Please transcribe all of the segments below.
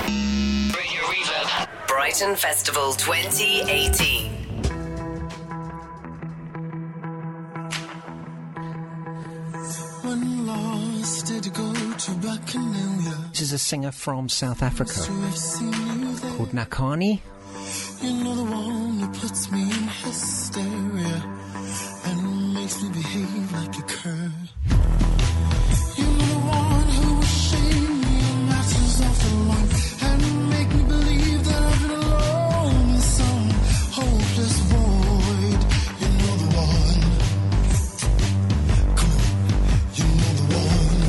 Radio Reverb. Brighton Festival 2018. When lost, did you go to Bacchanalia? This is a singer from South Africa called Nakani. You know the one who puts me in hysteria and makes me behave like a cur. You know the one who will shame me in matters of the one and make me believe that I've been alone in some hopeless void. You know the one. Come on, you know the one.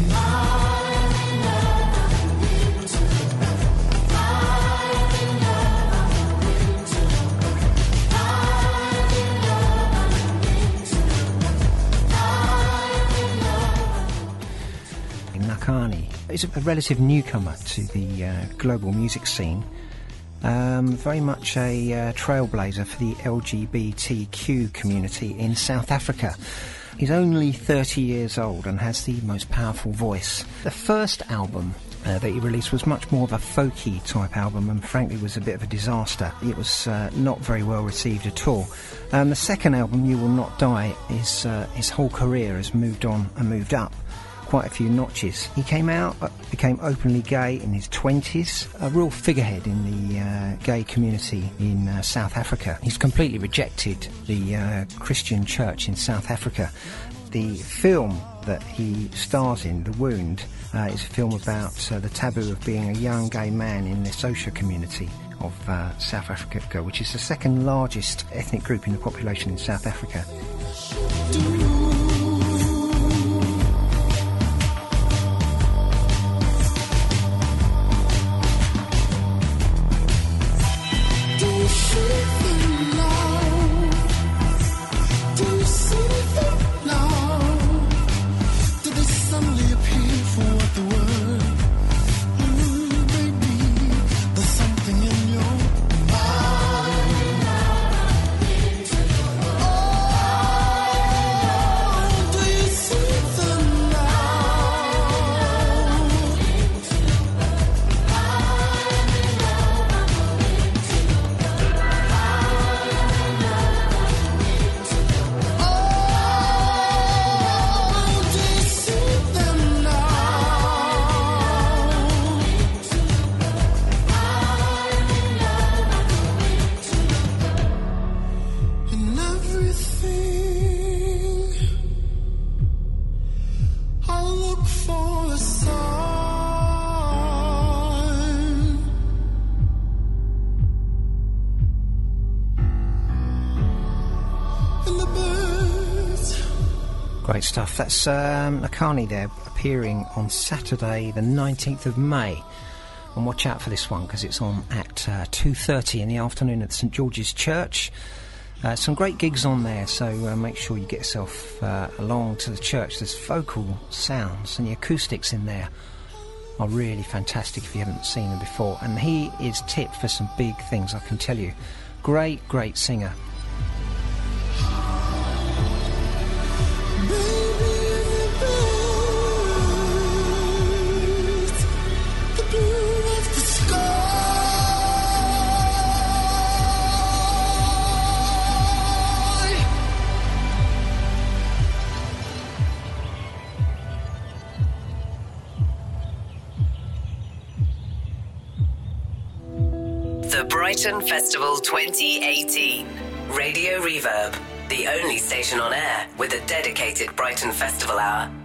Nakani is a relative newcomer to the global music scene. Very much a trailblazer for the LGBTQ community in South Africa. He's only 30 years old and has the most powerful voice. The first album that he released was much more of a folky type album and frankly was a bit of a disaster. It was not very well received at all. The second album, You Will Not Die, his whole career has moved on and moved up quite a few notches. He came out, became openly gay in his 20s, a real figurehead in the gay community in South Africa. He's completely rejected the Christian church in South Africa. The film that he stars in, The Wound, is a film about the taboo of being a young gay man in the social community of South Africa, which is the second largest ethnic group in the population in South Africa. Great stuff. That's Nakani there, appearing on Saturday the 19th of May. And watch out for this one because it's on at 2:30 in the afternoon at St George's Church. Some great gigs on there, so make sure you get yourself along to the church. There's vocal sounds and the acoustics in there are really fantastic if you haven't seen them before. And he is tipped for some big things, I can tell you. Great, great singer. The Brighton Festival 2018. Radio Reverb, the only station on air with a dedicated Brighton Festival hour.